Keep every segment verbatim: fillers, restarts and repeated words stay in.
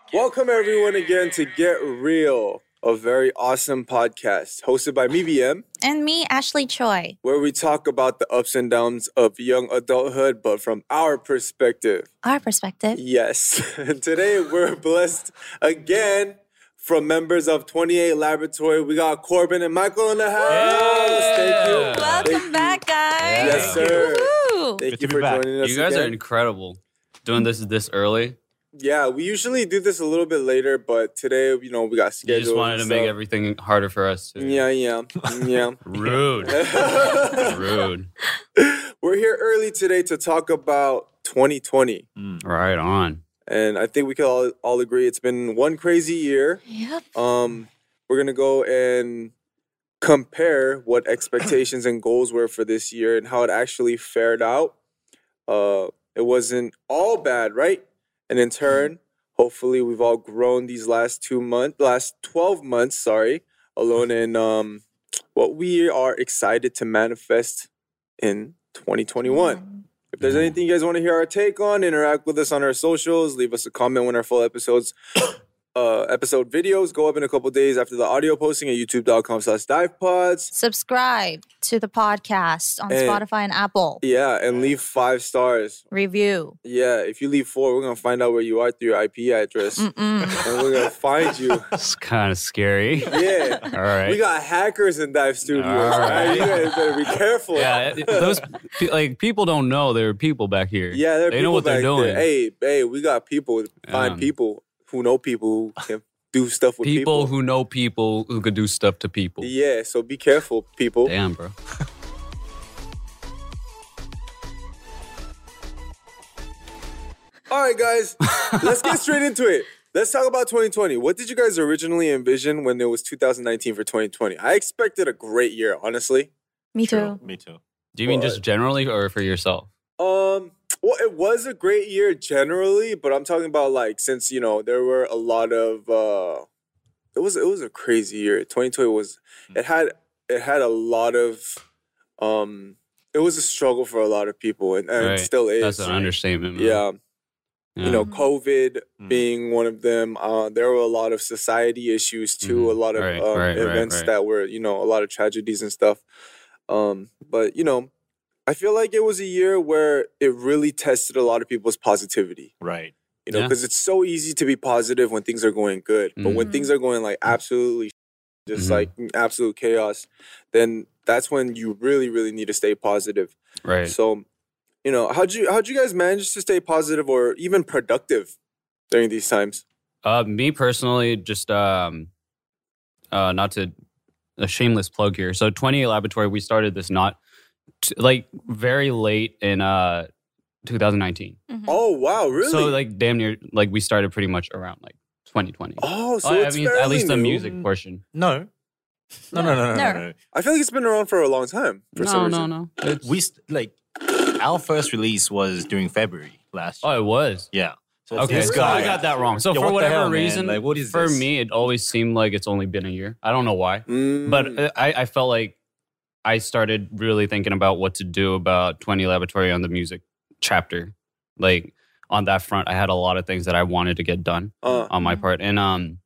Welcome everyone again to Get Real, a very awesome podcast hosted by me, B M. And me, Ashley Choi. Where we talk about the ups and downs of young adulthood, but from our perspective. Our perspective. Yes. And today we're blessed again from members of twenty-eight Laboratory. We got Corbin and Michael in the house. Yeah. Thank you. Welcome Thank back, guys. Yes, sir. Woo-hoo. Thank Good you to for be back. joining us You guys again. are incredible. Doing this this early. Yeah, we usually do this a little bit later, but today, you know, we got You scheduled. just wanted to and make stuff. everything harder for us. To... Yeah, yeah, yeah. Rude. Rude. We're here early today to talk about twenty twenty. Right on. And I think we can all, all agree it's been one crazy year. Yep. Um, we're going to go and compare what expectations and goals were for this year and how it actually fared out. Uh, it wasn't all bad, right? And in turn, hopefully we've all grown these last two months, last twelve months, sorry, alone in um, what we are excited to manifest in twenty twenty-one. If there's anything you guys want to hear our take on, interact with us on our socials, leave us a comment when our full episodes, uh, episode videos go up in a couple days after the audio posting at youtube.com slash divepods. Subscribe to the podcast on And- Spotify and Apple. Yeah, and leave five stars. Review. Yeah, if you leave four, we're going to find out where you are through your I P address. Mm-mm. And we're going to find you. It's kind of scary. Yeah. All right. We got hackers in Dive Studios. All Right? right. You guys better be careful. yeah, it- those pe- like people don't know there are people back here. Yeah, there are they people know what they're back doing. there. Hey, hey, we got people, fine Yeah. people who know people who can do stuff with people people. who know people who could do stuff to people. Yeah, so be careful, people. Damn, bro. All right, guys, let's get straight into it. Let's talk about twenty twenty. What did you guys originally envision when it was two thousand nineteen for twenty twenty? I expected a great year, honestly. Me True. too. Me too. Do you mean What? just generally or for yourself? Um, well, it was a great year generally, but I'm talking about like since you know there were a lot of uh, it was it was a crazy year. twenty twenty was it had it had a lot of um, it was a struggle for a lot of people, and, and it Right. still is. That's an understatement. Man. Yeah, Yeah. you know, Mhm. COVID Mm. being one of them. Uh, there were a lot of society issues too. Mhm. A lot of Right, um, right, right, events right. that were you know a lot of tragedies and stuff. Um, but you know. I feel like it was a year where it really tested a lot of people's positivity, Right. you know, Yeah. because it's so easy to be positive when things are going good. But when Mhm. things are going like absolutely just Mhm. like absolute chaos, then that's when you really, really need to stay positive. Right. So, you know, how'd you how'd you guys manage to stay positive or even productive during these times? Uh, me personally, just um, uh, not to a shameless plug here. So, twenty-eight Laboratory, we started this not t- like very late in uh two thousand nineteen. Mhm. Oh wow, really? So, like damn near like we started pretty much around like twenty twenty. oh, so I it's mean, at fairly least the new. music portion. No. No, no, no, no, no. No. no. I feel like it's been around for a long time. For No, some no, reason. no. It's, We st- like our first release was during February last year. oh, it was. Yeah. So Okay, this so guy I got that wrong. So Yeah, for what the whatever hell, man? reason, Like, what is for this? me, it always seemed like it's only been a year. I don't know why, Mm. but uh, I, I felt like I started really thinking about what to do about twenty Laboratory on the music chapter. Like on that front, I had a lot of things that I wanted to get done Uh, on my Mhm. part, and um,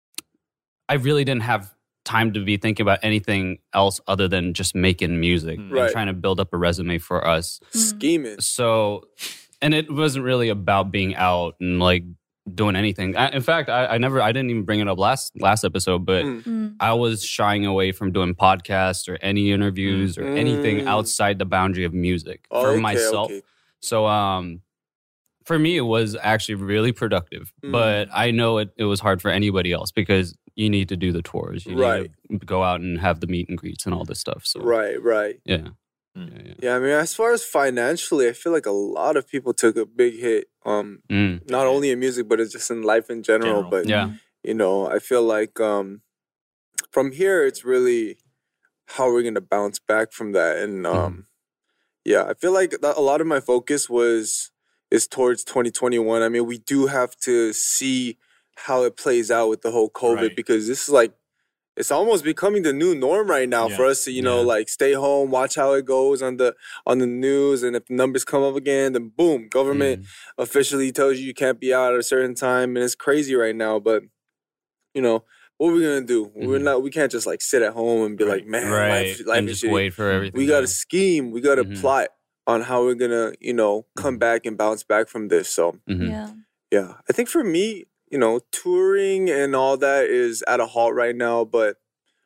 I really didn't have time to be thinking about anything else other than just making music Mm. and Right. trying to build up a resume for us. scheming. So, and it wasn't really about being out and like doing anything. I, in fact, I, I never, I didn't even bring it up last last episode, but Mm. Mm. I was shying away from doing podcasts or any interviews or anything Mm. outside the boundary of music Oh, for okay, myself. okay. So, um, for me, it was actually really productive, Mm. but I know it, it was hard for anybody else because you need to do the tours, you Right. need to go out and have the meet and greets and all this stuff. So, Right, right. yeah. Mm. yeah, yeah. Yeah, I mean, as far as financially, I feel like a lot of people took a big hit. Um, Mm, not only in music, but it's just in life in general. General. But yeah. you know, I feel like um, from here, it's really how we're gonna bounce back from that. And um, yeah, I feel like that a lot of my focus was is towards twenty twenty-one. I mean, we do have to see how it plays out with the whole COVID Right. because this is like it's almost becoming the new norm right now Yeah. for us to, you know, Yeah. like stay home, watch how it goes on the on the news, and if the numbers come up again, then boom, government Mm. officially tells you you can't be out at a certain time, and it's crazy right now. But you know, what are we gonna do? We're Mhm. not. We can't just like sit at home and be Right. like, man, Right. life, life and is just shitty. wait for everything. We got to to scheme. We got to Mhm. plot on how we're gonna, you know, come Mhm. back and bounce back from this. So Mhm. Yeah. yeah, I think for me, you know, touring and all that is at a halt right now, but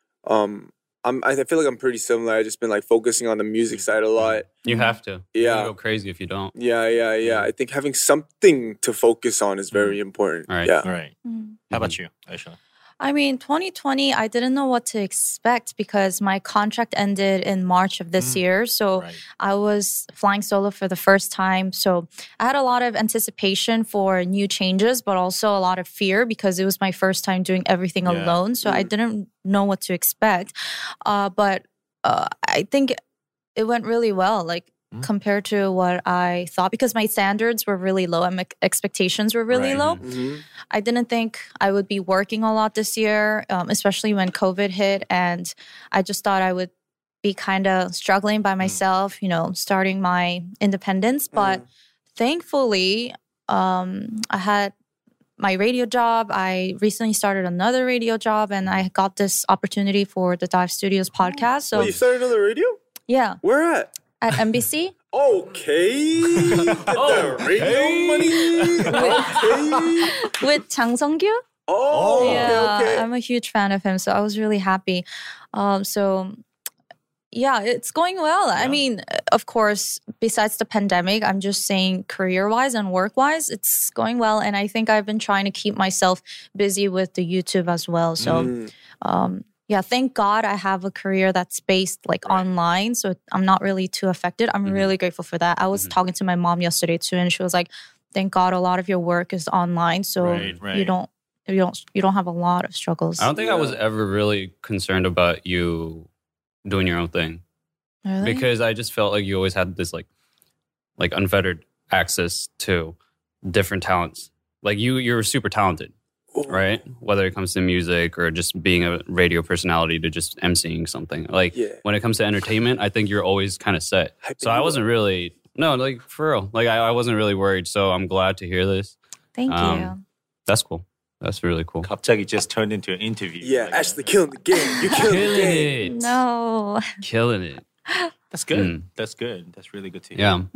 um, I'm I feel like I'm pretty similar. I just been like focusing on the music side a lot. You have to. You're Yeah. gonna go crazy if you don't. Yeah, yeah, yeah. Yeah. I think having something to focus on is very important. Right. Yeah. Right. Mm. How about you, Aisha? I mean, twenty twenty, I didn't know what to expect because my contract ended in March of this Mm. year. So Right. I was flying solo for the first time. So I had a lot of anticipation for new changes, but also a lot of fear because it was my first time doing everything Yeah. alone. So I Mm. didn't know what to expect. Uh, but uh, I think it went really well. Like, Mm. compared to what I thought, because my standards were really low and my expectations were really Right. low. hmm I didn't think I would be working a lot this year, um, especially when COVID hit. And I just thought I would be kind of struggling by myself, you know, starting my independence. But thankfully, um, I had my radio job. I recently started another radio job and I got this opportunity for the Dive Studios podcast. So, Oh, you started another radio? yeah, Where at? at M B C. Okay. Get that radio money. Okay. With Chang Sung-kyu. Oh, Yeah, okay, okay. I'm a huge fan of him, so I was really happy. Um, so yeah, it's going well. I Yeah. mean, of course, besides the pandemic, I'm just saying career-wise and work-wise, it's going well. And I think I've been trying to keep myself busy with the YouTube as well. So Mm. um, yeah, thank God I have a career that's based like Right. online, so I'm not really too affected. I'm Mhm. really grateful for that. I was Mhm. talking to my mom yesterday too, and she was like, "Thank God a lot of your work is online, so Right, you right. don't you don't you don't have a lot of struggles." I don't think I was Yeah. ever really concerned about you doing your own thing Really? because I just felt like you always had this like like unfettered access to different talents. Like you, you're super talented, Oh. right? Whether it comes to music or just being a radio personality to just emceeing something. Like Yeah. when it comes to entertainment, I think you're always kind of set. Hyping So I you wasn't really no, like for real. Like I, I wasn't really worried. So I'm glad to hear this. Thank um, you. That's cool. That's really cool. 갑자기 just turned into an interview. Yeah, Like, Ashley killing the game. You killing the Killing game. it. No. Killing it. That's good. Mm. That's good. That's really good to hear. Yeah.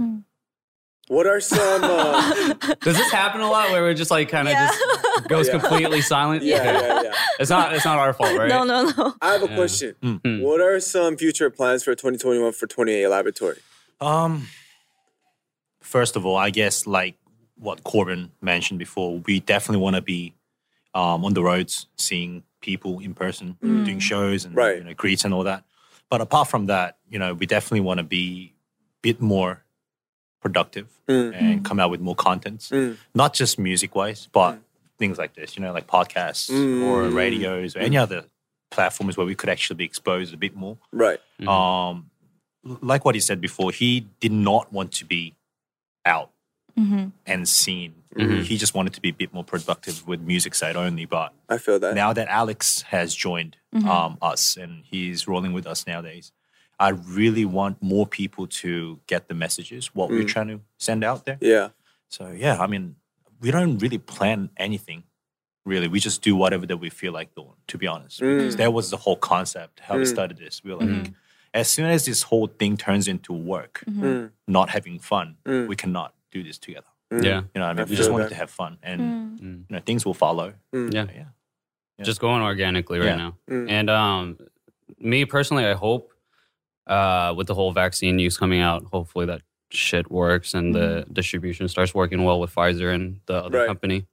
What are some? Uh, Does this happen a lot where we're just like kind of Yeah. just goes Yeah. completely silent? yeah, Okay. yeah, yeah. It's not it's not our fault, right? No, no, no. I have a Yeah. question. Hmm. What are some future plans for twenty twenty-one for twenty-eight Laboratory? Um, first of all, I guess like what Corbin mentioned before, we definitely want to be um, on the roads, seeing people in person, Mm. doing shows and Right. you know, greets and all that. But apart from that, you know, we definitely want to be a bit more productive Mm. and come out with more contents, Mm. not just music wise, but things like this, you know, like podcasts or Mm. radios or any other platforms where we could actually be exposed a bit more. Right. Mhm. Um, like what he said before, he did not want to be out hmm and seen. Mhm. He just wanted to be a bit more productive with music side only. But I feel that. now that Alex has joined Mhm. um, us and he's rolling with us nowadays, I really want more people to get the messages, what we're Mm. trying to send out there. Yeah. So yeah, I mean, we don't really plan anything. Really, we just do whatever that we feel like doing. To be honest, Mm. because that was the whole concept. How we Mm. started this, we were like, Mhm. as soon as this whole thing turns into work, hmm Mm. not having fun, Mm. we cannot do this together. Mm. Yeah. You know, what I I mean, we feel just wanted that. to have fun, and Mm. Mm. you know, things will follow. Mm. Yeah. So, yeah. Yeah. Just going organically right Yeah. now. Mm. And um, me personally, I hope uh, with the whole vaccine news coming out, hopefully that shit works and the distribution starts working well with Pfizer and the other Right. company.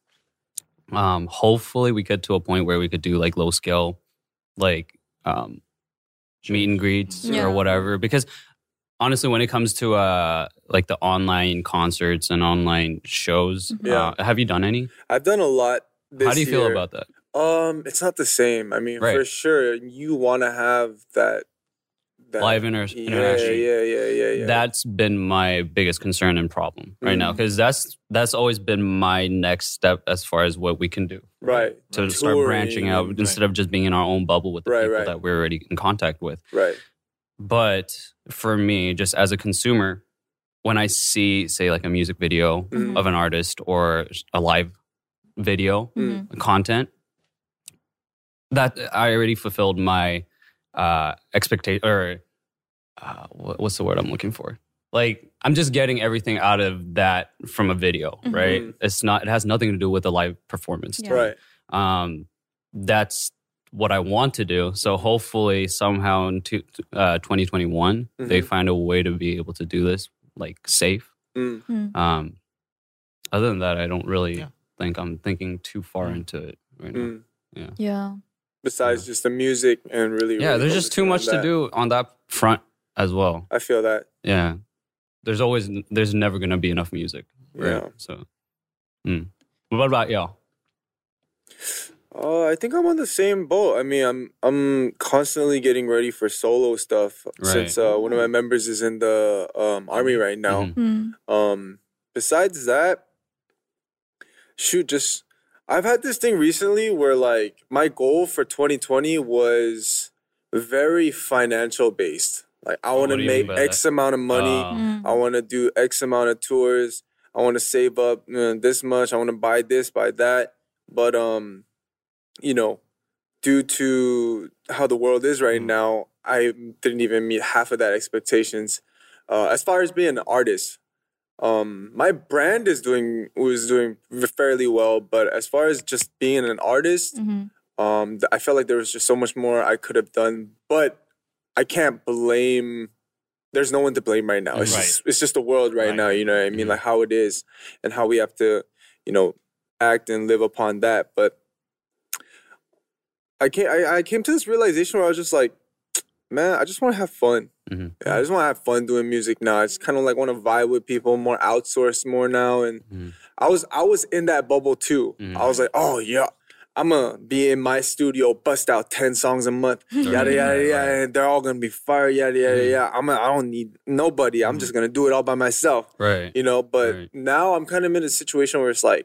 Um, hopefully we get to a point where we could do like low scale, like um, meet and greets Yeah. or whatever. Because honestly, when it comes to uh, like the online concerts and online shows, Yeah. uh, have you done any? I've done a lot. This How do you feel year. about that? Um, it's not the same. I mean, Right. for sure, you want to have that That- live inter- yeah, interaction. Yeah, yeah, yeah, yeah. That's been my biggest concern and problem right now Mhm. because that's that's always been my next step as far as what we can do right. to start Touring, branching out right. instead of just being in our own bubble with the Right, people right. that we're already in contact with. Right. But for me, just as a consumer, when I see, say, like a music video Mhm. of an artist or a live video Mhm. content, that I already fulfilled my uh, expectation or uh, what, what's the word I'm looking for? Like I'm just getting everything out of that from a video, Mhm. right? It's not. It has nothing to do with the live performance. Yeah. Right. Um, that's what I want to do. So hopefully, somehow in two, uh, twenty twenty-one, they Mhm. find a way to be able to do this like safe. Mm. Mm. Um, other than that, I don't really Yeah. think I'm thinking too far Mm. into it right now. Mm. Yeah. Besides just the music and really, Yeah, really there's just too focusing much on to that. do on that front as well. I feel that. Yeah, there's always there's never gonna be enough music. Right? Yeah. So, mm. What about y'all? Uh, I think I'm on the same boat. I mean, I'm I'm constantly getting ready for solo stuff since uh, one of my members is in the um, army right now. Mhm. Mm. Um, besides that, shoot, just I've had this thing recently where like my goal for twenty twenty was very financial based. Like I want what to do you mean make by X amount of money. Uh, Mm. I want to do X amount of tours. I want to save up uh, this much. I want to buy this, buy that. But um, you know, due to how the world is right Mm. now, I didn't even meet half of that expectations. Uh, as far as being an artist, um, my brand is doing was doing fairly well. But as far as just being an artist, Mhm. um, th- I felt like there was just so much more I could have done. But I can't blame. There's no one to blame right now. It's Right. just it's just the world right, Right. now. You know what I mean? Mhm. Like how it is, and how we have to, you know, act and live upon that. But I came I, I came to this realization where I was just like, man, I just want to have fun. Mhm. Yeah, I just want to have fun doing music now. I just kind of like want to vibe with people, more outsourced more now. And Mhm. I was I was in that bubble too. Mhm. I was like, oh yeah, I'm gonna be in my studio, bust out ten songs a month, yada Right, yada right, yada, right. and they're all gonna be fire, yada yada Mhm. yada. I'm a, I don't need nobody. I'm Mhm. just gonna do it all by myself, Right. you know. But Right. now I'm kind of in a situation where it's like,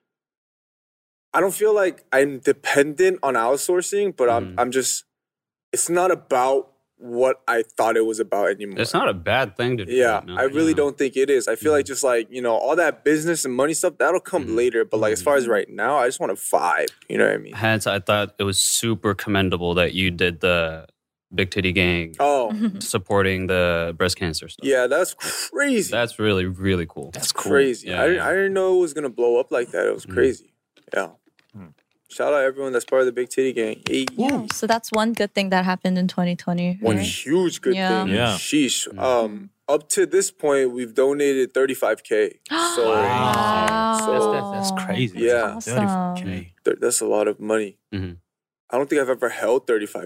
I don't feel like I'm dependent on outsourcing, but I'm Mhm. I'm just. It's not about what I thought it was about anymore. It's not a bad thing to do. Yeah, right now. I really Yeah. don't think it is. I feel like Mhm. just like, you know, all that business and money stuff, that'll come Mhm. later. But like as far as Mhm. right now, I just want to vibe. You know what I mean? Hence, I thought it was super commendable that you did the Big Titty Gang Oh, supporting the breast cancer stuff. yeah, that's crazy. That's really, really cool. That's crazy. Yeah, I, didn't, yeah. I didn't know it was going to blow up like that. It was Mhm. crazy. Yeah. Mm. Shout out everyone that's part of the Big Titty Gang. Hey. Yeah. So that's one good thing that happened in twenty twenty. One right? huge good Yeah. thing. Yeah. Sheesh. Mhm. Um, up to this point, we've donated thirty-five K. So Wow. So- That's, that's, that's crazy. Yeah. Awesome. thirty-five K. th- that's a lot of money. Mhm. I don't think I've ever held thirty-five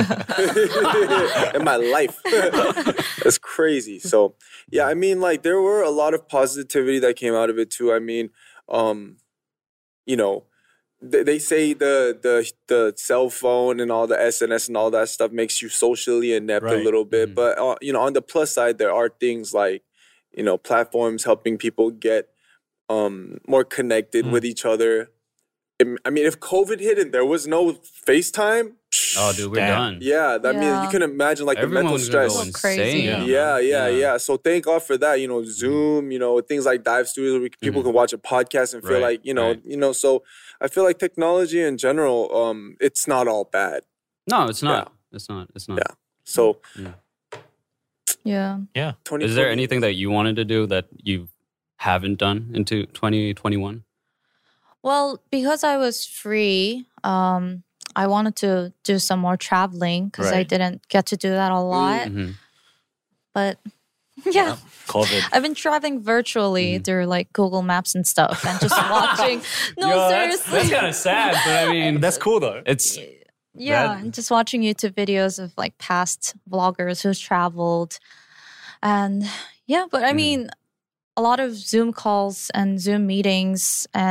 K in my life. That's crazy. So, yeah, I mean, like, there were a lot of positivity that came out of it, too. I mean, um, you know, th- they say the, the the cell phone and all the S N S and all that stuff makes you socially inept a Right. little bit. Mhm. But, uh, you know, on the plus side, there are things like, you know, platforms helping people get um, more connected Mm. with each other. Im- I mean, if COVID hit and there was no FaceTime, Oh, dude, we're Damn. done. yeah, that means Yeah. you can imagine like the mental Everyone's gonna stress. go Go crazy. insane. Yeah. Yeah, yeah, Yeah. yeah. So thank God for that. You know, Zoom. You know, things like Dive Studios, where people Mhm. can watch a podcast and feel Right, like you know, right. you know. So I feel like technology in general, um, it's not all bad. No, it's not. It's not. It's not. Yeah. So Yeah. twenty. Is there anything that you wanted to do that you haven't done into twenty twenty-one? Well, because I was free, um, I wanted to do some more traveling because I Right. didn't get to do that a lot. Mhm. But yeah, COVID. I've been traveling virtually Mhm. through like Google Maps and stuff and just watching. No, Yo, that's- seriously. That's, kind of sad, but I mean, That's cool though. it's Yeah, That- and just watching YouTube videos of like past vloggers who's traveled. And yeah, but I Mhm. mean, a lot of Zoom calls and Zoom meetings. And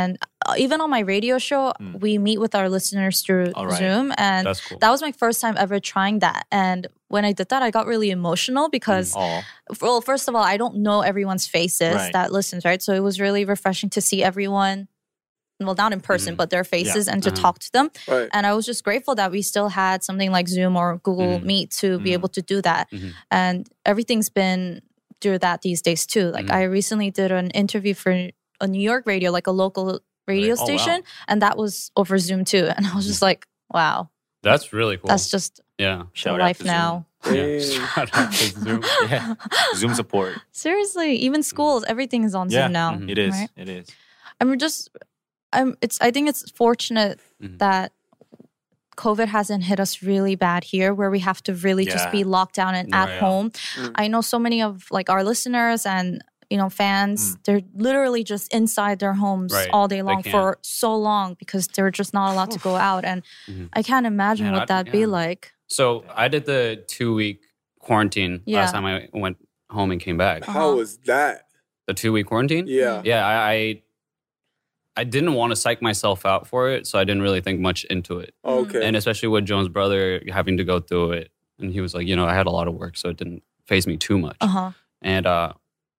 uh, even on my radio show, Mm. we meet with our listeners through All right. Zoom, and That's cool. that was my first time ever trying that. And when I did that, I got really emotional because, Oh, well, first of all, I don't know everyone's faces Right. that listens, right? So it was really refreshing to see everyone, well, not in person, Mhm. but their faces and to Uh-huh. talk to them. Right. And I was just grateful that we still had something like Zoom or Google Mhm. Meet to be Mhm. able to do that. Mhm. And everything's been through that these days too. Like Mhm. I recently did an interview for a New York radio, like a local radio Right. Oh, wow. station, and that was over Zoom too. And I was just like, wow, That's really cool. that's just yeah. shout out life to Zoom. now. Yeah. Dang. Shout out to Zoom. Yeah, Zoom support. Seriously, even schools, everything is on Yeah. Zoom now. Mhm. It is. Right. It is. I'm just, I'm. It's. I think it's fortunate Mhm. that COVID hasn't hit us really bad here, where we have to really just Yeah. be locked down and Yeah, at yeah. home. Mm. I know so many of like our listeners and you know fans. Mm. They're literally just inside their homes Right. all day They long can't. for so long because they're just not allowed to go out, and Mhm. I can't imagine Man, what I- that'd be yeah. like. So I did the two week quarantine Yeah. last time I went home and came back. Uh-huh. How was that? The two week quarantine? Yeah. Yeah, I, I I didn't want to psych myself out for it, so I didn't really think much into it. Okay. And especially with Joan's brother having to go through it. And he was like, you know, I had a lot of work, so it didn't phase me too much. Uh huh. And uh,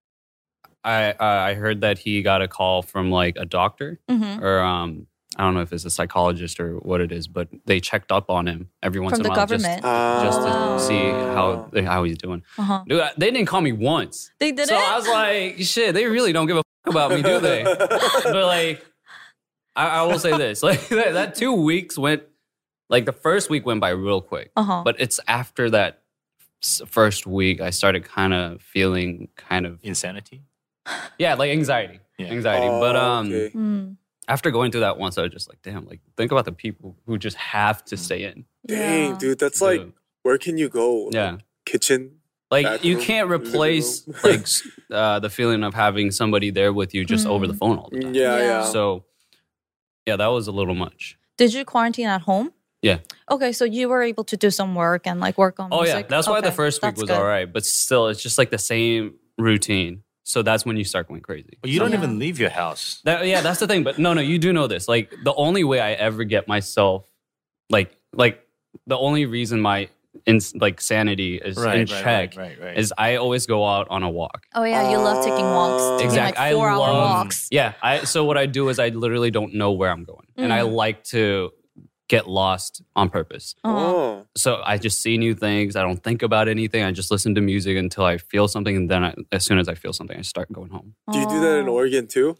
I I heard that he got a call from like a doctor hmm or um I don't know if it's a psychologist or what it is, but they checked up on him every once From in the a while just- government. just, Ah. to see how how he's doing. Uh huh. Dude, they didn't call me once. They did so it. I was like, shit, they really don't give a fuck about me, do they? But like, I, I will say this: like that, that two weeks went, like the first week went by real quick, Uh huh. but it's after that s- first week I started kind of feeling kind of Insanity. yeah, like anxiety, Yeah. anxiety. Oh, but um, okay. Mm. after going through that once, I was just like, damn, like think about the people who just have to stay in. Dang, Yeah. dude, that's like, Dude. where can you go? Like, Yeah. kitchen. Like you Bathroom, can't living replace room. like s- uh, the feeling of having somebody there with you just over the Mm. phone all the time. Yeah, Yeah. yeah. So, yeah, that was a little much. Did you quarantine at home? Yeah. Okay, so you were able to do some work and like work on Oh yeah, music. that's why the Okay, first week that's was good. all right, but still, it's just like the same routine. So that's when you start going crazy. But you don't Yeah. even leave your house. That, yeah, that's the thing. But no, no, you do know this. Like the only way I ever get myself, like, like the only reason my in, like sanity is in right, check right, right, right. is I always go out on a walk. Oh yeah, you love taking walks. Taking Exactly. like four I hour love- walks. Yeah. I so what I do is I literally don't know where I'm going, and I Mm. like to get lost on purpose. Uh-huh. Oh. So I just see new things. I don't think about anything. I just listen to music until I feel something, and then I, as soon as I feel something, I start going home. Do you do that in Oh. Oregon too?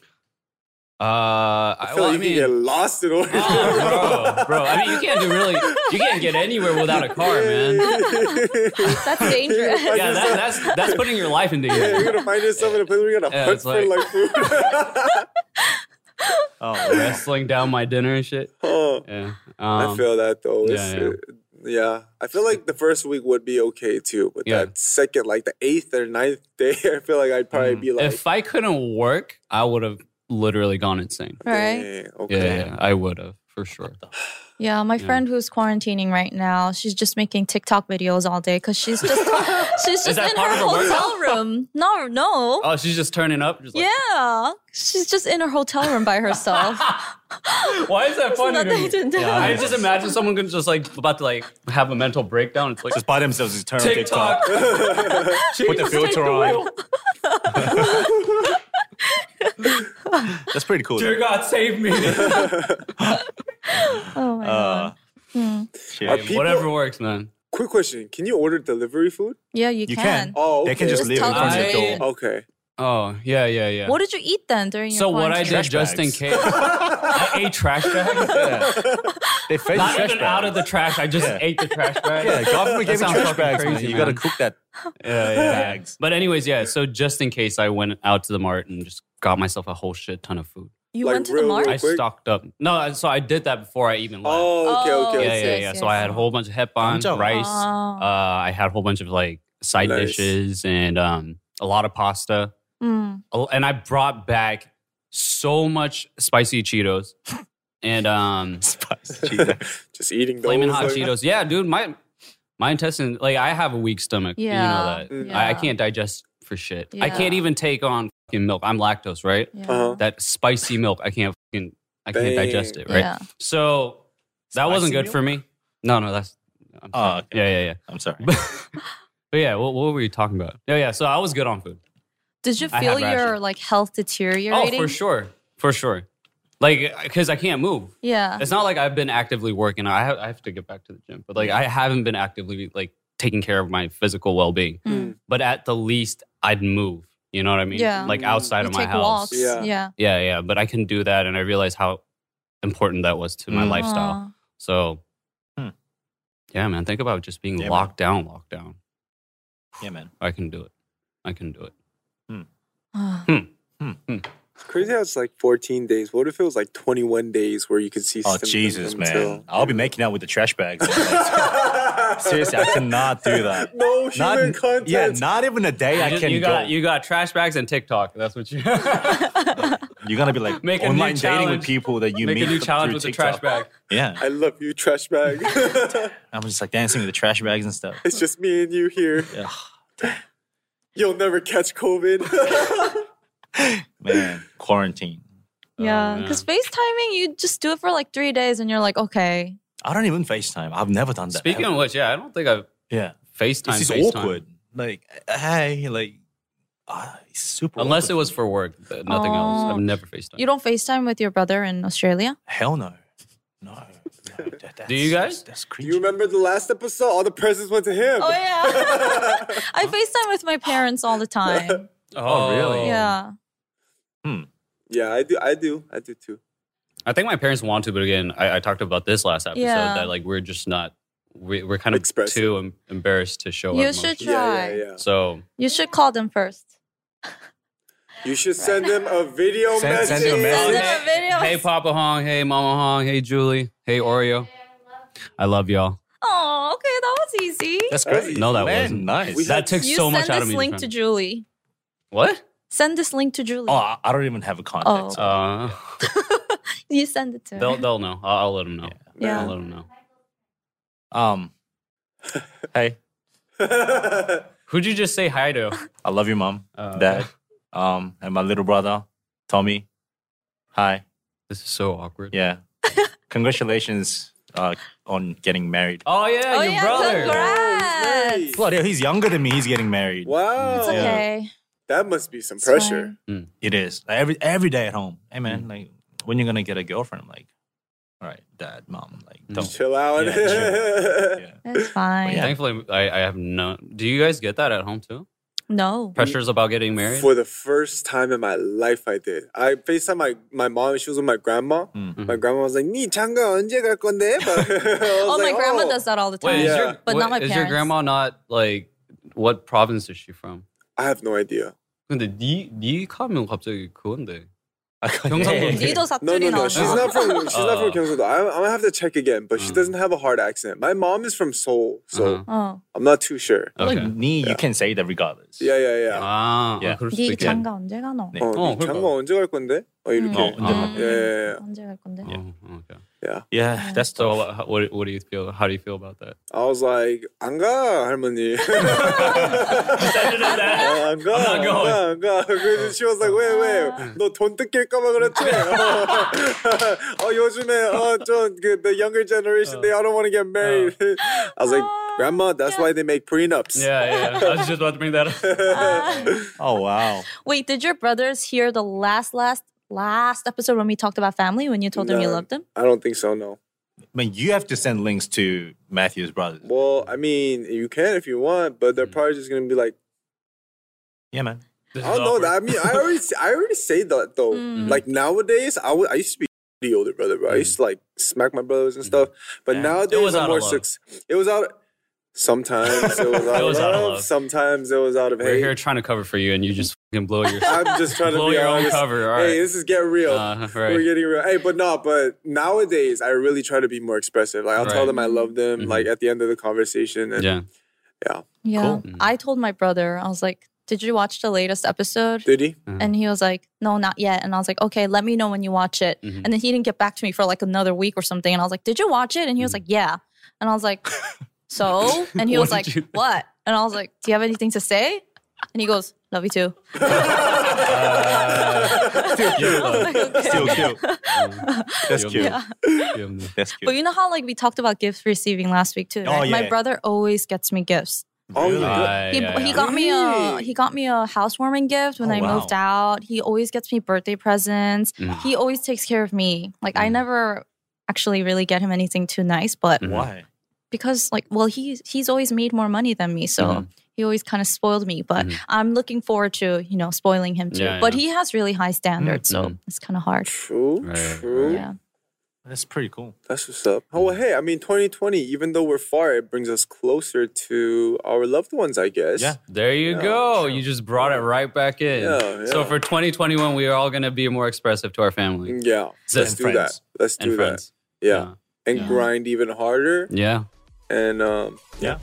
Uh, I feel like you can get lost in Oregon. oh, bro, bro. I mean, you can't do really. You can't get anywhere without a car, man. That's dangerous. Like, Yeah, that, that's that's putting your life into Yeah, danger. you're gonna find yourself in a place where you're gonna Yeah, hunt it's for like- like food. oh, man. Wrestling down my dinner and shit. oh, Yeah, I um, feel that though. yeah, It's, yeah. uh, yeah, I feel like the first week would be okay too, but Yeah. that second, like the eighth or ninth day, I feel like I'd probably Mhm. be like, if I couldn't work, I would have literally gone insane. Right? "Dang, Yeah, okay. yeah, I would have for sure. Yeah, my Yeah. friend who's quarantining right now, she's just making TikTok videos all day because she's just she's just that in part her of her work? hotel room. No, no. Oh, she's just turning up. Just like, Yeah, she's just in her hotel room by herself. Why is that funny to nothing me? to do. Yeah, I just imagine someone can just like about to like have a mental breakdown. It's like Just by themselves, just turn on TikTok. TikTok. Put the Jesus, filter take the on. wheel. That's pretty cool. Dear God, save me. Oh my Uh, god. Hmm. shit. Are people- Whatever works, man. Quick question: can you order delivery food? Yeah, you, You can. can. Oh, okay. They can just Just leave it in tell front them of to your wait. door. Okay. Oh, yeah, yeah, yeah. What did you eat then during your so what I quarantine? did Trash just in bags. case, I ate trash bags. Yeah. They fed you Not trash even bags. out of the trash. I just Yeah. ate the trash bag. Yeah, government gave you sounds trash fucking bags, man. crazy, You gotta man. cook that. Yeah, yeah. Bags. But anyways, yeah. So just in case, I went out to the mart and just got myself a whole shit ton of food. You Like went to the real, mart? real I quick? stocked up. No, so I did that before I even left. Oh, okay, Oh, okay. yeah, okay. yeah, yeah. yes, So I yes. had a whole bunch of hepon, Banjo. rice. Oh. Uh, I had a whole bunch of like side Nice. dishes and um, a lot of pasta. Mm. Oh, and I brought back so much spicy Cheetos and um, Spicy Cheetos. Just eating those. flaming hot like- Cheetos. Yeah, dude, my my intestine. Like I have a weak stomach. Yeah. You know that. Mm. I, I Yeah. can't digest for shit. I Yeah. can't even take on fucking milk. I'm lactose, right? Yeah. Uh-huh. That spicy milk, I can't fucking I can't digest it, right? Yeah. So that wasn't Spicy good for me. No, no, that's. I'm Oh, sorry. okay. Yeah, yeah, yeah. I'm sorry. But yeah, what, what were you talking about? Yeah, yeah. So I was good on food. Did you I feel had your rations. like health deteriorating? Oh, for sure, for sure. Like, because I can't move. Yeah. It's not like I've been actively working. I have, I have to get back to the gym, but like I haven't been actively like taking care of my physical well being. Mm. But at the least, I'd move. You know what I mean? Yeah. Like outside You of my take house. walks. Yeah. Yeah. Yeah, yeah. But I can do that, and I realized how important that was to my Mm. lifestyle. Aw. So, Hmm. yeah, man, think about just being Yeah, locked down, locked down. Yeah, man. I can do it. I can do it. Ah. It's crazy how it's like fourteen days. What if it was like twenty-one days where you could see Oh symptoms Jesus, until- man! I'll be making out with the trash bags. Seriously, I cannot do that. No Not, human contact. yeah, not even a day I You, can you go. got you got trash bags and TikTok. That's what you You're gonna be like Make a new online dating with challenge. people that you make meet a new through challenge with the trash TikTok. bag. Yeah, I love you, trash bag. I'm just like dancing with the trash bags and stuff. It's just me and you here. Ugh, You'll never catch COVID. man, quarantine. Yeah. yeah. Because FaceTiming, you just do it for like three days and you're like, okay. I don't even FaceTime. I've never done that. Speaking ever. of which, yeah, I don't think I've yeah, FaceTime. it's just FaceTime. awkward. Like, hey, like, ah, it's super. Unless it awkward. was for work, but nothing else. Oh. I've never FaceTime. You don't FaceTime with your brother in Australia? Hell no, no. no that, that's, Do you guys? That's, that's creepy. You remember the last episode? All the presents went to him. Oh, yeah. I FaceTime with my parents all the time. Oh, really? Yeah. Yeah, I do. I do. I do too. I think my parents want to, but again, I, I talked about this last episode Yeah. that like we're just not. We, we're kind of Expressive. too em- embarrassed to show. You our should emotions. try. Yeah, yeah, yeah. So You should call them first. You should send them a video Send- message. send them a message. Send them a video. hey, Papa Hong. Hey, Mama Hong. Hey, Julie. Hey, Oreo. I love y'all. Oh, okay. That was easy. That's That was great. easy. No, that Man, wasn't. nice. We That had- took You so much send out this of me. link to Julie. What? Send this link to Julie. Oh, I I don't even have a contact. Oh. Uh, You send it to her. they'll they'll know. I'll, I'll let them know. Yeah. I'll let them know. Um, hey, Who'd you just say hi to? I love you, mom, Uh, dad, um, and my little brother, Tommy. Hi. This is so awkward. Yeah. Congratulations uh, on getting married. Oh yeah, Oh, your yeah, brother. congrats. Nice. Bloody hell, he's younger than me. He's getting married. Wow. It's Yeah. okay. That must be some It's pressure. fine. It is. Like, every every day at home. Hey man, like when you gonna get a girlfriend? I'm like, all right, dad, mom, like don't. Chill out. Yeah, chill. Yeah. It's fine. Yeah. Thankfully, I, I have no. Do you guys get that at home too? No. Pressures about getting married? For the first time in my life, I did. I FaceTime my, my mom. She was with my grandma. Mm. My grandma was like, "니 장가 언제 갈 건데?" But I was Oh, my like, grandma "Oh." does that all the time. Wait, is Yeah. your, But wait, not my is parents. your grandma not like? What province is she from? I have no idea. 근데 니, 니 가면 갑자기 그건데. 경상도. 니도 No, 사투리 no, no. She's 나오잖아. not from. She's not from Uh. Gyeongsangbuk. I'm, I'm gonna have to check again, but she Uh. doesn't have a hard accent. My mom is from Seoul, so Uh-huh. 어. I'm not too sure. Like Okay. me, you Yeah. can say that regardless. Yeah, yeah, yeah. 아, Yeah. 그럴 수도 니 있겠네. 장가 언제 가노? 네. 어, 어, 니 그러니까. 장가 언제 갈 건데? 어, 이렇게. 어, 언제 갈 음. 예, 예, 예. 언제 갈 건데? Oh, okay. Yeah. Yeah, that's So, tough. wha- what what do you feel? How do you feel about that? I was like, 안 가, 할머니. 어, 안 가, I'm not 안 going. 가, 안 가. 그래서 she was like, 왜, 왜? 너 돈 뜯길까봐 그랬지? 어, 어, 요즘에, 어, 좀, 그, the younger generation, they all don't want to get married. I was like, Grandma, that's why they make prenups. Yeah, yeah. I was just about to bring that up. Oh wow. Wait, did your brothers hear the last, last, last episode when we talked about family when you told them you No. loved them? I don't think so, no. I mean, you have to send links to Matthew's brothers. Well, I mean, you can if you want, but they're probably just gonna be like, Yeah, man. This I is don't know. awkward. That. I mean, I already, I already say that though. Mm. Like nowadays, I would, I used to be the older brother, bro. I used to like smack my brothers and stuff. But Yeah. nowadays, It was I'm out more of love. success. It was out. Sometimes it was out, It was of, out of love. love. Sometimes it was out of We're hate. here trying to cover for you, and you just fucking blow your I'm just trying to blow be your own honest. cover. All Hey, right. this is get real. Uh, We're right. getting real. Hey, but no, but nowadays I really try to be more expressive. Like I'll tell Right. them I love them, Mhm. like at the end of the conversation. And Yeah. yeah. Yeah. Cool. Mm. I told my brother, I was like, did you watch the latest episode? Did he? And he was like, no, not yet. And I was like, okay, let me know when you watch it. Mhm. And then he didn't get back to me for like another week or something. And I was like, did you watch it? And he was like, yeah. And I was like, so? And he What was did like, you think? what? And I was like, do you have anything to say? And he goes, love you too. Uh, Still cute. Like, though. okay. Still cute. That's cute. Yeah. That's cute. But you know how like we talked about gifts receiving last week too. Oh, right? My yeah. brother always gets me gifts. Oh, Really? you Uh, He, yeah, he yeah. got me a Really? he got me a housewarming gift when Oh, I wow. moved out. He always gets me birthday presents. Mm. He always takes care of me. Like I Mm. never actually really get him anything too nice, but Mhm. Why? because like well he's he's always made more money than me, so Mhm. he always kind of spoiled me. But Mhm. I'm looking forward to you know spoiling him too. Yeah, but yeah. he has really high standards, so Mhm. it's kind of hard. True, Right, true. right. Yeah. That's pretty cool. That's what's up. Oh, well, hey, I mean, twenty twenty, even though we're far, it brings us closer to our loved ones, I guess. Yeah. There you Yeah, go. true. You just brought it right back in. Yeah, So yeah. for twenty twenty-one, we are all going to be more expressive to our family. Yeah. Let's And do friends. that. Let's And do friends. that. Yeah. And Yeah. grind even harder. Yeah. And um, Yeah.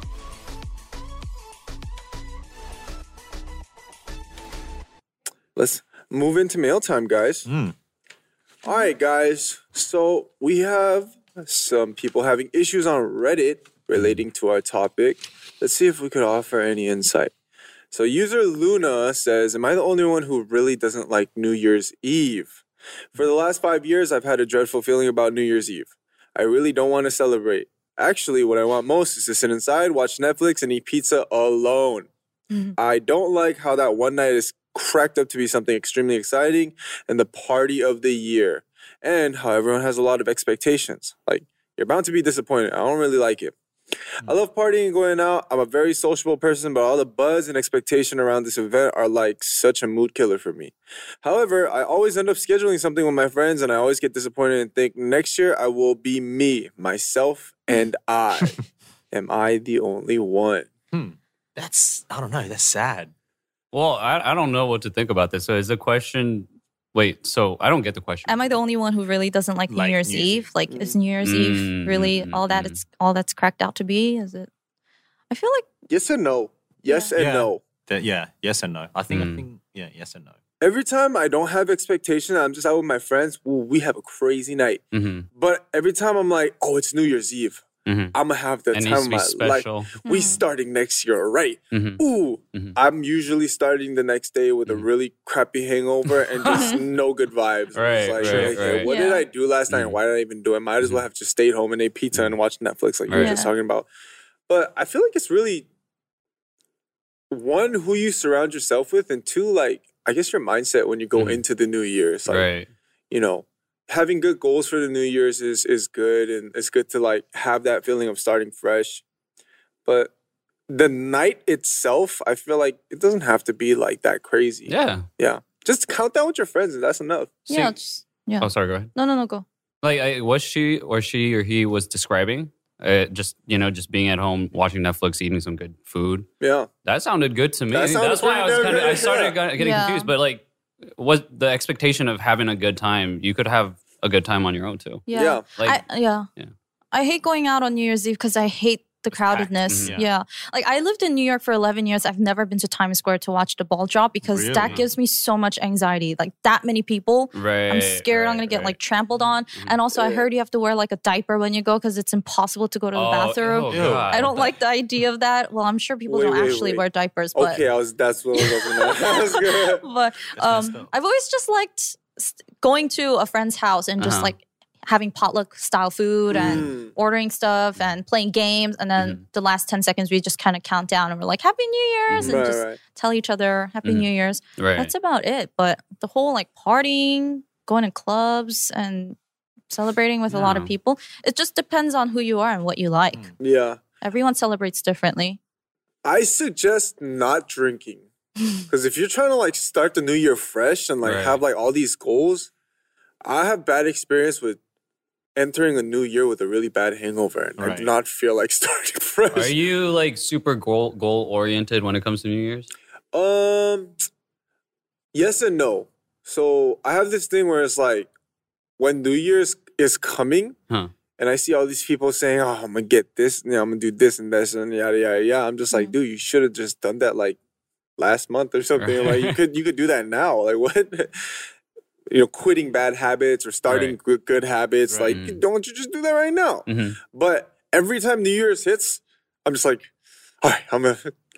let's move into mail time, guys. Mm. All right, guys. So we have some people having issues on Reddit relating to our topic. Let's see if we could offer any insight. So user Luna says, am I the only one who really doesn't like New Year's Eve? For the last five years, I've had a dreadful feeling about New Year's Eve. I really don't want to celebrate. Actually, what I want most is to sit inside, watch Netflix, and eat pizza alone. Mhm. I don't like how that one night is cracked up to be something extremely exciting and the party of the year. And how everyone has a lot of expectations. Like, you're bound to be disappointed. I don't really like it. I love partying and going out. I'm a very sociable person, but all the buzz and expectation around this event are like such a mood killer for me. However, I always end up scheduling something with my friends and I always get disappointed and think next year I will be me, myself, and I. Am I the only one? Hmm. That's, I don't know. That's sad. Well, I, I don't know what to think about this. So is the question, wait, so I don't get the question. Am I the only one who really doesn't like New Like Year's New Year's Eve? Eve. Like, is New Year's Mm, Eve really mm, all that mm. it's all that's cracked out to be? Is it? I feel like Yes and no. Yes and Yeah. no. That, yeah. Yes and no. I think, I Mm. think, yeah, yes and no. Every time I don't have expectation, I'm just out with my friends. Ooh, we have a crazy night. Mm-hmm. But every time I'm like, oh, it's New Year's Eve. Mm-hmm. I'm gonna have the It time needs of to be my life. special. We Mhm. starting next year, right? Mm-hmm. Ooh, Mhm. I'm usually starting the next day with a Mhm. really crappy hangover and just no good vibes. I'm Right, just like, right, okay, right. what did Yeah. I do last night? Mhm. And why did I even do it? Might as well have just stayed home and ate pizza and watched Netflix, like you were Right. just Yeah. talking about. But I feel like it's really one, who you surround yourself with, and two, like I guess your mindset when you go Mhm. into the new year. It's like, Right. you know, having good goals for the New Year's is is good, and it's good to like have that feeling of starting fresh. But the night itself, I feel like it doesn't have to be like that crazy. Yeah. Yeah. Just count down with your friends, and that's enough. yeah, See- just, yeah. Oh, sorry, go ahead. No, no, no, go. Like, I, was she or she or he was describing uh, just, you know, just being at home, watching Netflix, eating some good food. Yeah. That sounded good to me. That sounded That's why I was pretty kind of, damn I good, started yeah. got- getting Yeah. confused. But like, was the expectation of having a good time, you could have a good time on your own too. Yeah, Yeah. Like, I, yeah. yeah. I hate going out on New Year's Eve because I hate the crowdedness. Mhm. Yeah. Like I lived in New York for eleven years. I've never been to Times Square to watch the ball drop because that Really? gives me so much anxiety. Like that many people. right. I'm scared I'm right, going to get right. like trampled on. Mhm. And also I Yeah. heard you have to wear like a diaper when you go because it's impossible to go to the Oh, bathroom. oh, Ew. God. I don't like the idea of that. Well, I'm sure people Wait, don't wait, actually wait. wear diapers, but Okay, I was. That's what I was looking at. That's good. but That's messed um, up. I've always just liked st- going to a friend's house and just Uh-huh. like having potluck style food and Mm. ordering stuff and playing games. And then Mhm. the last ten seconds, we just kind of count down and we're like, Happy New Year's, Mhm. and Right, just right. tell each other Happy Mhm. New Year's. Right. That's about it. But the whole like partying, going to clubs and celebrating with a lot of Yeah. people, it just depends on who you are and what you like. Mm. Yeah. Everyone celebrates differently. I suggest not drinking. Because if you're trying to like start the new year fresh and like Right. have like all these goals, I have bad experience with entering a new year with a really bad hangover, and I do Right. not feel like starting fresh. Are you like super goal goal oriented when it comes to New Year's? Um, yes and no. So I have this thing where it's like when New Year's is coming, Huh. and I see all these people saying, "Oh, I'm gonna get this, you know, I'm gonna do this and this and yada yada yada." I'm just like, Mhm. dude, you should have just done that like last month or something. Like you could you could do that now. Like what? You know, quitting bad habits or starting Right. good good habits. Right. Like, Mm. don't you just do that right now? Mhm. But every time New Year's hits, I'm just like, all right, I'm gonna.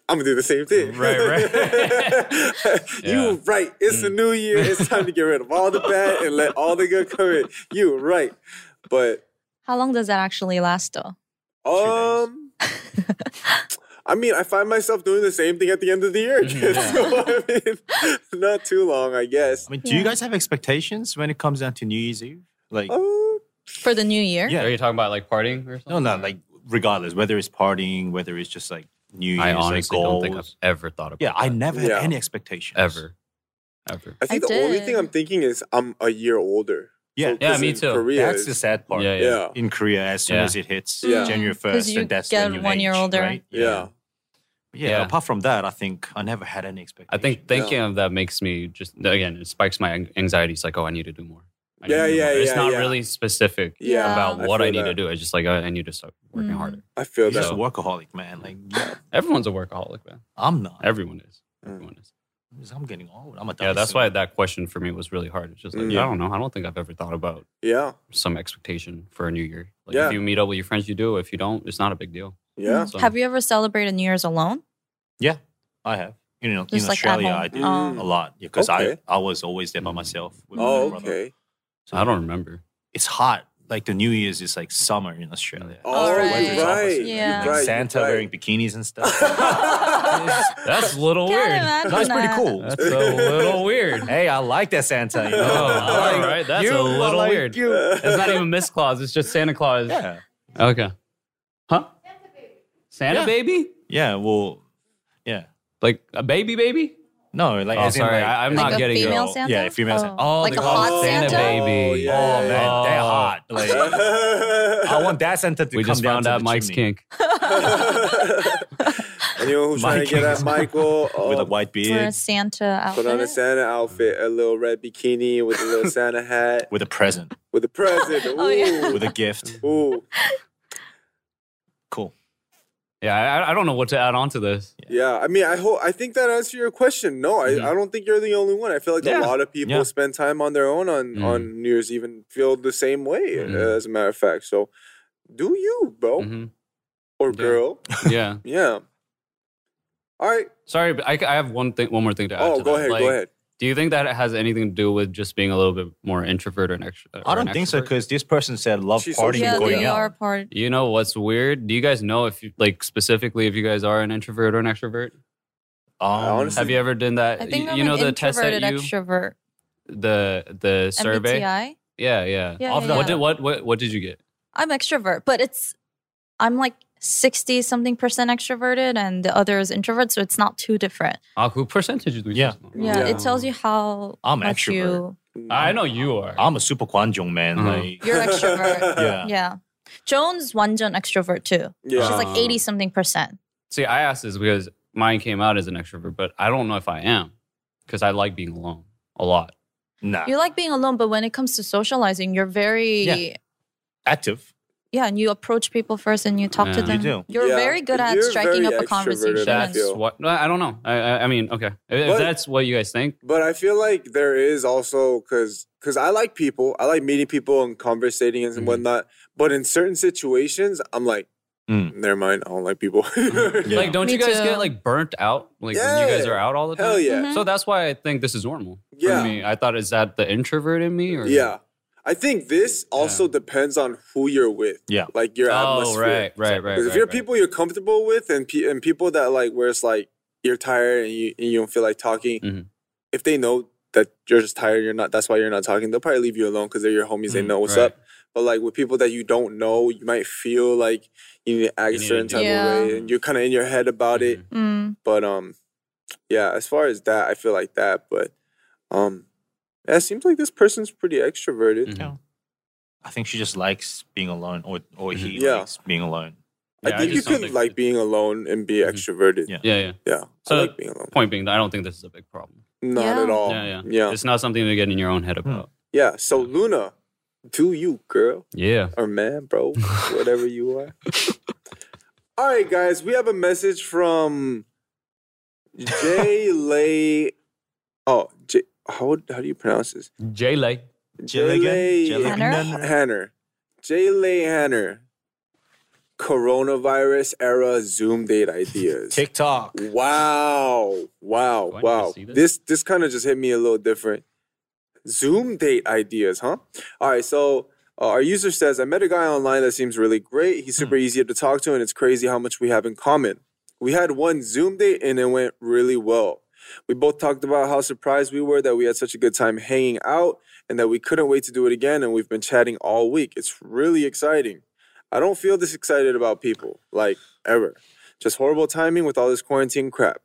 I'm gonna do the same thing. Right, right. You Yeah. right. It's the new year. It's time to get rid of all the bad and let all the good come in. You right. But How long does that actually last though? um I mean, I find myself doing the same thing at the end of the year again. So, I mean, not too long, I guess. I mean, do you Yeah. guys have expectations when it comes down to New Year's Eve? Like, Uh, For the new year? yeah. Are you talking about like partying or something? No, no, like regardless, whether it's partying, whether it's just like New Year's, I like, honestly don't think I've goals. ever thought about Yeah, I that. never had Yeah. any expectations. Ever. Ever. I think I the only did. thing I'm thinking is I'm a year older. Yeah, So, Yeah, 'cause me in too. Korea that's is- the sad part. Yeah, yeah. In Korea, as soon Yeah. as it hits Yeah. January Mm. 'Cause first, you and that's get the new one year age, older. right? Yeah. yeah. Yeah. Apart from that, I think I never had any I expectations. think thinking of that makes me just, again, it spikes my an- anxiety. It's like, oh, I need to do more. I need Yeah, to do yeah, more. It's yeah, not yeah. really specific Yeah, about I what I, feel need to that. do. It's just like, I, I need to start working Mm. harder. I feel You're that. just a workaholic, man. Like, yeah, Everyone's a workaholic, man. I'm not. Everyone is. Mm. Everyone is. I'm getting old. I'm a Yeah, that's dinosaur. why that question for me was really hard. It's just like, Mm. I don't know. I don't think I've ever thought about Yeah, some expectation for a new year. Like, Yeah. if you meet up with your friends, you do. If you don't, it's not a big deal. yeah. So- Have you ever celebrated New Year's alone? Yeah, I have. You know, Just in like at Australia, home? I did Oh. a lot because Okay. I, I was always there by myself. With my Oh, brother. okay. So I don't remember. It's hot. Like the New Year's is like summer in Australia. Oh, right. Weather's you're opposite. right. Yeah. Like You're right. Santa you're right. wearing bikinis and stuff. That's a little Can't weird. imagine That's pretty that. cool. That's a little weird. Hey, I like that Santa. You know? Oh, I all like right. That's you, a I little like weird. you. It's not even Miss Claus. It's just Santa Claus. Yeah, Okay. Huh? Santa Yeah. baby? yeah. Well, yeah. Like a baby baby? No, like Oh, as in, sorry. like, I, I'm Like not a getting female it. Santa? Yeah, a female Santa. Oh, Like they a call hot it Santa Santa? baby. Oh, Oh yeah. man, they're Oh. hot. Like, I want that Santa to We come just down found to out the Mike's chimney kink. Anyone who's trying to get at Michael, with a oh, white For a beard, Santa outfit. put on a Santa outfit, a little red bikini with a little Santa hat, with a present, with a present. Ooh. Oh, yeah. with a gift. Ooh. Cool. Yeah, I, I don't know what to add on to this. Yeah, I mean, I hope I think that answers your question. No, I, Mhm. I don't think you're the only one. I feel like Yeah. a lot of people Yeah. spend time on their own on Mhm. on New Year's Eve and feel the same way. Mhm. uh, As a matter of fact, so do you, bro hmm or Yeah. girl? Yeah. Yeah. All right. Sorry, but I, I have one thing, one more thing to add. Oh, to go that. ahead. Like, Go ahead. Do you think that it has anything to do with just being a little bit more introvert or an extrovert? I don't think so because this person said love She's partying social. Yeah, and going they out. are part. You know what's weird? Do you guys know if you like specifically if you guys are an introvert or an extrovert? Um, honestly- Have you ever done that? I think you I'm you know an the test that introverted you extrovert. the the survey? M B T I. Yeah, yeah. Yeah, Of yeah, the- yeah. What did what, what what did you get? I'm extrovert, but it's I'm like sixty something percent extroverted and the other is introvert, so it's not too different. Uh, who percentage do we Yeah. choose? Yeah, Yeah. it tells you how I'm much extrovert. you I know you are. I'm a super kwanjong man. Mhm. Like, you're extrovert. yeah. Yeah. Joan's 완전 extrovert too. Yeah. She's like Uh, eighty something percent. See, I asked this because mine came out as an extrovert, but I don't know if I am because I like being alone a lot. Nah, You like being alone, but when it comes to socializing, you're very Yeah. yeah, active. and you approach people first and you talk Yeah. to You them. do. You're Yeah. very good at You're striking very up a extroverted, conversation. I That's feel. what I I don't know. I I, I mean, okay, if But- that's what you guys think. But I feel like there is also because because I like people, I like meeting people and conversating and Mhm. whatnot. But in certain situations, I'm like, Mm. never mind, I don't like people. Yeah. Like, don't Me you guys too. get like burnt out like when you guys Yeah. are out all the time? Hell yeah, Mhm. So that's why I think this is normal Yeah. for me. I thought, is that the introvert in me? Or yeah. I think this also depends on who you're with. Yeah. like your Oh, atmosphere. right, right, right. Because if right, you're right. people you're comfortable with and pe- and people that like where it's like you're tired and you and you don't feel like talking, Mhm. if they know that you're just tired, you're not. That's why you're not talking. They'll probably leave you alone because they're your homies. They Mm, know what's right. up. But like with people that you don't know, you might feel like you need to act You a need certain to type do- of way, Yeah. and you're kind of in your head about it. Mhm. Mm. But um, yeah. As far as that, I feel like that. But um, yeah, it seems like this person's pretty extroverted. Mhm. Yeah. I think she just likes being alone, or or he Yeah. likes being alone. Yeah, I think you just don't can think- like being alone and be Mhm. extroverted. Yeah. Yeah, yeah. Yeah, So- I like being alone. Point being, I don't think this is a big problem. Not Yeah. at all. Yeah, yeah. yeah, It's not something to get in your own head about. yeah. So Luna, do you, girl Yeah. or man, bro, whatever you are. All right, guys, we have a message from Jay Lay. Oh, J. How how do you pronounce this? J Lay. Jilligan? Jay Jilligan? Hanner? Hanner. Jay Lay Hanner. coronavirus era Zoom date ideas. TikTok. Wow. Wow. Do I need to Wow. see this? This this kind of just hit me a little different. Zoom date ideas, huh? All right, so uh, our user says, I met a guy online that seems really great. He's super easy to talk to, and it's crazy how much we have in common. We had one Zoom date, and it went really well. We both talked about how surprised we were that we had such a good time hanging out and that we couldn't wait to do it again, and we've been chatting all week. It's really exciting. I don't feel this excited about people, like, ever. Just horrible timing with all this quarantine crap.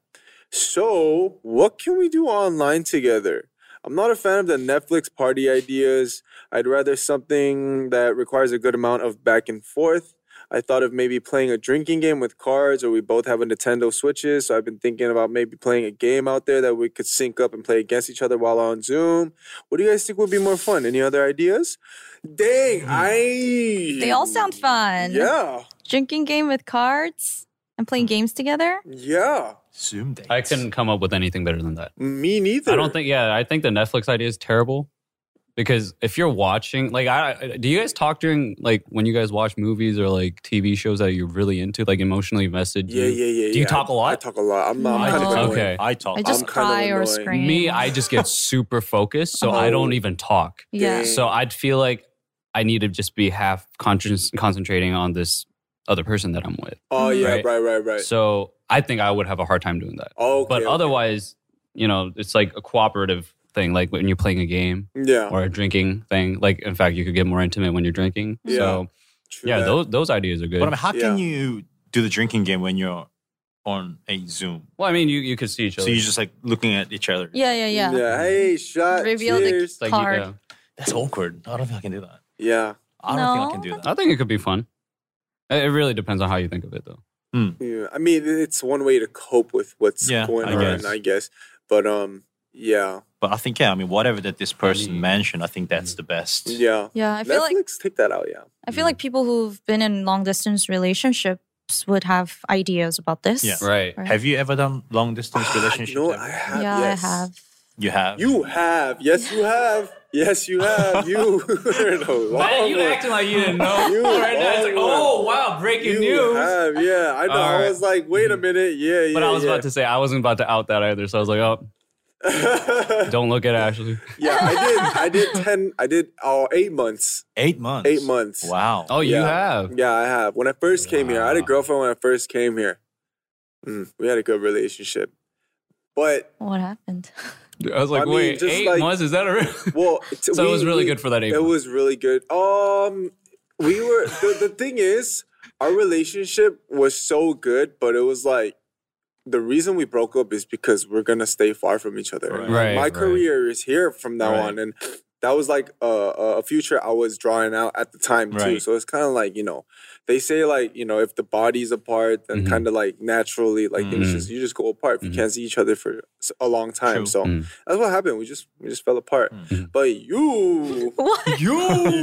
So, what can we do online together? I'm not a fan of the Netflix party ideas. I'd rather something that requires a good amount of back and forth. I thought of maybe playing a drinking game with cards, or we both have a Nintendo Switches, so I've been thinking about maybe playing a game out there that we could sync up and play against each other while on Zoom. What do you guys think would be more fun? Any other ideas? Dang, I... They all sound fun. Yeah, Drinking game with cards and playing games together. yeah. Zoom dates. I couldn't come up with anything better than that. Me neither. I don't think. Yeah, I think the Netflix idea is terrible because if you're watching, like, I do you guys talk during like when you guys watch movies or like T V shows that you're really into, like emotionally invested? Yeah, you, yeah, yeah. Do you yeah. talk a lot? I talk a lot. I'm, I'm No. kind of annoying. Okay. I talk. I just I'm kind of cry or annoying. scream. Me, I just get super focused, so I Oh. don't even talk. Yeah. Dang. So I'd feel like I need to just be half conscious, concentrating on this other person that I'm with. Oh, yeah, Right. right, right, right. So I think I would have a hard time doing that. okay, But okay. otherwise, you know, it's like a cooperative thing, like when you're playing a game Yeah. or a drinking thing. Like, in fact, you could get more intimate when you're drinking. Yeah. So, True yeah, that. those those ideas are good. But I mean, how can Yeah. you do the drinking game when you're on a Zoom? well, I mean, you, you could see each other. So you're just like looking at each other. Yeah, yeah, yeah. Yeah. Hey, shot. Reveal the- Cheers. Like, you- card. yeah. That's awkward. I don't think I can do that. Yeah. I don't think I No. can do that. I think it could be fun. It it really depends on how you think of it, though. Yeah. I mean, it's one way to cope with what's Yeah, going I on, guess. I guess. But um, yeah, But I think, yeah, I mean, whatever that this person mean- mentioned, I think that's the best. yeah. Yeah, I feel Netflix, like take that out. Yeah. I feel like people who've been in long distance relationships would have ideas about this. Yeah. Right. Right. Have you ever done long distance relationships? You know, ever? I have. Yeah, yes. I have. You have. You have. Yes, you have. Yes, you have. You. no, Man, you long acting like you didn't know. You right now, it's like, long oh, wow, breaking You news. have. Yeah, I know. All I right. was like, wait a minute. Yeah, yeah. But I was yeah. about to say, I wasn't about to out that either. So I was like, oh, don't look at Ashley. Yeah, I did. I did ten. I did oh, eight months. Eight months. Eight months. Wow. Oh, you Yeah. have. Yeah, I have. When I first came here, I had a Wow. girlfriend when I first came here. Mm, we had a good relationship. But, What happened? I was like, I mean, wait, just eight like- months? Is that a real? well, it's, So it we- was really we- good for that eight It months. was really good. Um, we were, the, the thing is, our relationship was so good, but it was like, the reason we broke up is because we're going to stay far from each other. Right. And Right, My right. career is here from now Right. on. And that was like a, a future I was drawing out at the time too. Right. So it's kind of like, you know, they say like, you know, if the body's apart, then Mhm. kind of like naturally, like things Mhm. just, you just go apart if Mhm. you can't see each other for s- a long time. True. So Mm. that's what happened. We just, we just fell apart. Mhm. But you, What? You.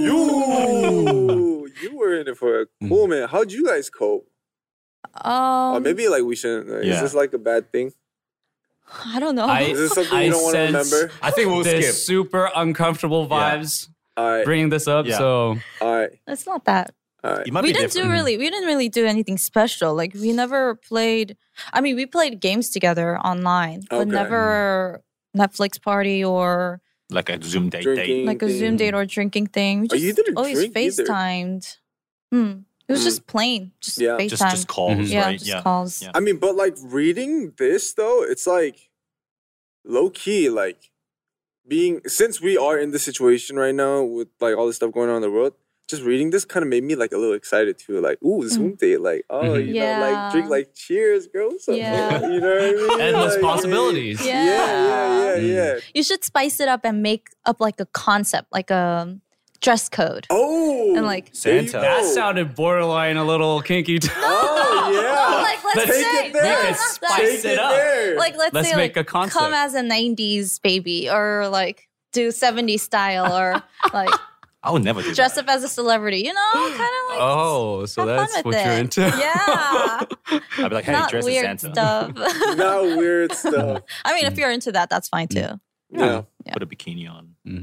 you, you were in it for a cool minute. How'd you guys cope? Um, or maybe like we shouldn't. Is Yeah. this like a bad thing? I don't know. I- Is this something I you don't want to sense- remember? I think we'll This skip. super uncomfortable Yeah. vibes All right, bringing this up. Yeah. So all right, it's not that. all right. It might We be didn't different. do really. We didn't really do anything special. Like we never played. I mean, we played games together online, but Okay. never Netflix party or like a Zoom date Drinking. date. like a thing. Zoom date or drinking thing. We Oh, just you didn't always drink either. FaceTimed. Hmm. It was Mm. just plain, just Yeah. FaceTime. Just just calls, Mhm. yeah, right? just Yeah. calls. Yeah. I mean, but like reading this though, it's like low key, like being since we are in this situation right now with like all this stuff going on in the world. Just reading this kind of made me like a little excited too. Like, ooh, Zoom date. Like, oh, Mhm. you know, like drink Yeah. like cheers, girl. So, Yeah. you know what I mean? endless Like, possibilities. Yeah. Yeah, yeah, yeah, Mm. yeah. You should spice it up and make up like a concept, like a dress code. Oh, And, like- there you Santa. go. That sounded borderline a little kinky. too. Oh yeah. like let's Let's say take it there. no, We not could that. spice Take it up. there. Like let's, Let's say make like a concept. come as a nineties baby or like do seventies style or like I would never do dress that. up as a celebrity, you know, kind of like Oh, so have that's fun with what you're it. into. Yeah. I'd be like, hey, Not dress as weird Santa. stuff. Not weird stuff. I mean, if you're into that, that's fine too. Yeah. Yeah. Put a bikini on. Mhm.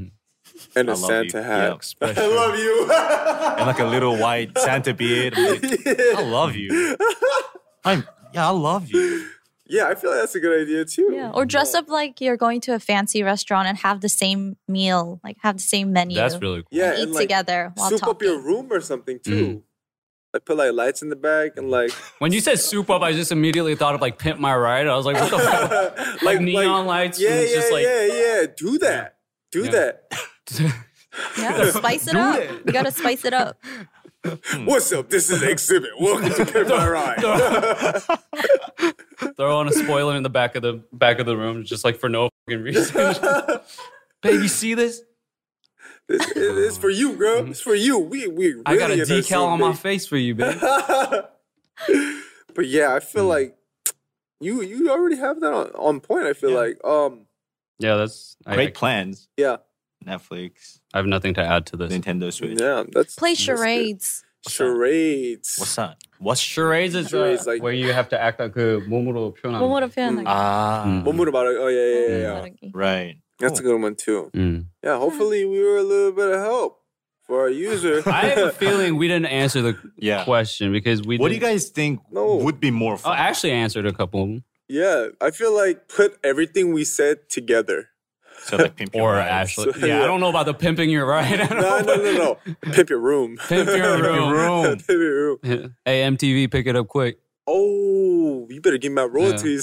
and a I love Santa you. hat. Yeah. I love you. And like a little white Santa beard. I'm like, I love you. I'm yeah, I love you. Yeah, I feel like that's a good idea too. Yeah. Or dress up like you're going to a fancy restaurant and have the same meal, like have the same menu. That's really cool. Yeah, Eat and like together while soup talking. up your room or something too. Mm. Like put like lights in the back and like When you said soup up, I just immediately thought of like Pimp My Ride. I was like, what the fuck? Like neon lights. Yeah, and it's yeah, just like, yeah, yeah. Do that. Do Yeah. that. Yeah, spice it up. You gotta spice it up. What's up? This is Exhibit. Welcome to Pimp My Ride. Throw on a spoiler in the back of the back of the room, just like for no fucking reason. Baby, see this? This it- it's for you, girl. It's for you. We we. Really I got a in our decal scene, on my babe. face for you, baby. But yeah, I Hmm. feel like you you already have that on, on point. I feel Yeah. like um Yeah, that's I, Great I, plans. yeah Netflix, I have nothing to add to this. Nintendo Switch. yeah that's Play that's good. charades. Charades. What's that? What's Charades is Charades, uh, like- where you have to act like a 몸으로 표현하는. What would a fan like? Ah, Mm. What mood about it? Oh yeah yeah yeah. yeah. right. That's a good one too. Mm. Yeah, hopefully we were a little bit of help for our user. I have a feeling we didn't answer the Yeah. question because we. What do you didn't- guys think No. would be more Oh, fun? I actually answered a couple of them. Yeah, I feel like put everything we said together. So like Pimp Your Or Ride. Ashley. So- Yeah, I don't know about the pimping. You're right. I don't No, know no, no, no. Pimp your room. Pimp your room. Pimp your room. Hey, M T V, pick it up quick. Oh, you better give me my royalties.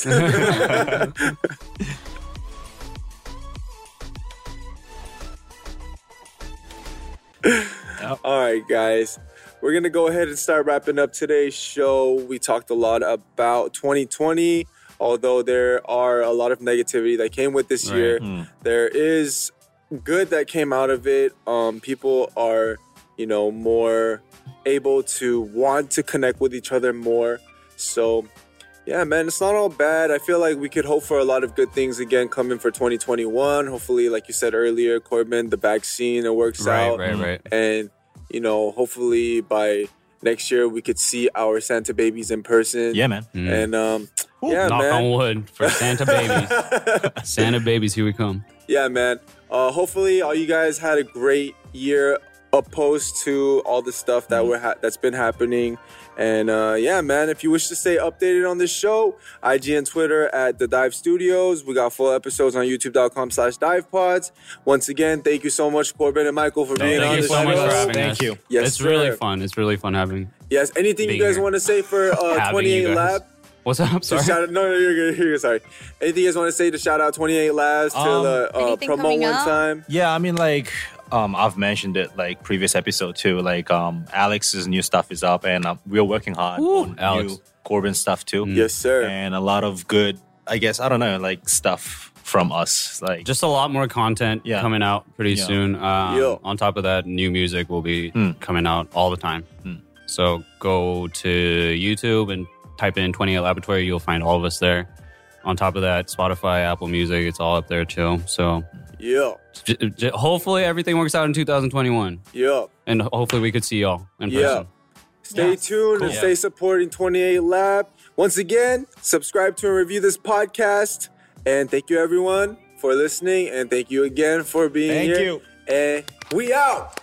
All right, guys. We're going to go ahead and start wrapping up today's show. We talked a lot about twenty twenty, although there are a lot of negativity that came with this Right. year. Mm. There is good that came out of it. Um, people are, you know, more able to want to connect with each other more. So, yeah, man, it's not all bad. I feel like we could hope for a lot of good things again coming for twenty twenty-one. Hopefully, like you said earlier, Corbin, the vaccine, it works Right, out. right, right. And, you know, hopefully by next year we could see our Santa babies in person. Yeah, man. Mm. And, um, yeah, Knock man. on wood for Santa babies. Santa babies, here we come. Yeah, man. Uh, hopefully, all you guys had a great year, opposed to all the stuff that we're ha- that's been happening. And uh, yeah, man. If you wish to stay updated on this show, I G and Twitter at the Dive Studios. We got full episodes on YouTube dot com slash Dive Pods. Once again, thank you so much, Corbin and Michael, for being Thank on you the so much show. for having Thank us. you. Yes, it's really sir. fun. It's really fun having Yes. Anything you Being guys here. want to say for uh, having twenty-eight you guys. Lab? What's up? To Sorry. shout out, no, no, you're good. You're good. Sorry. Anything you guys want to say to shout out twenty-eight Labs to Um, the uh, Anything promote coming one up? time? Yeah, I mean, like, um, I've mentioned it like previous episode too. Like, um, Alex's new stuff is up, and uh, we're working hard Woo, on Alex. new Corbin stuff too. Mm. Yes, sir. And a lot of good, I guess, I don't know, like stuff from us. Like, Just a lot more content Yeah. coming out pretty Yeah. soon. Um, Yo. On top of that, new music will be Hmm. coming out all the time. Hmm. So go to YouTube and type in twenty-eight Laboratory. You'll find all of us there. On top of that, Spotify, Apple Music, it's all up there too. So Yeah. j- j- hopefully everything works out in two thousand twenty-one. Yeah. And hopefully we could see y'all in Yeah. person. Stay Yeah. tuned and Cool. stay supporting twenty-eight Lab. Once again, subscribe to and review this podcast. And thank you, everyone, for listening. And thank you again for being Thank here. you. And we out.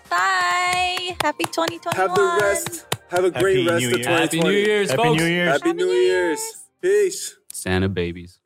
Bye. Happy twenty twenty-one. Have the rest. Have a great Happy rest New of Year. twenty twenty. Happy New Year's, Happy folks. New Year's. Happy Happy New New Year's. Year's. Peace. Santa babies.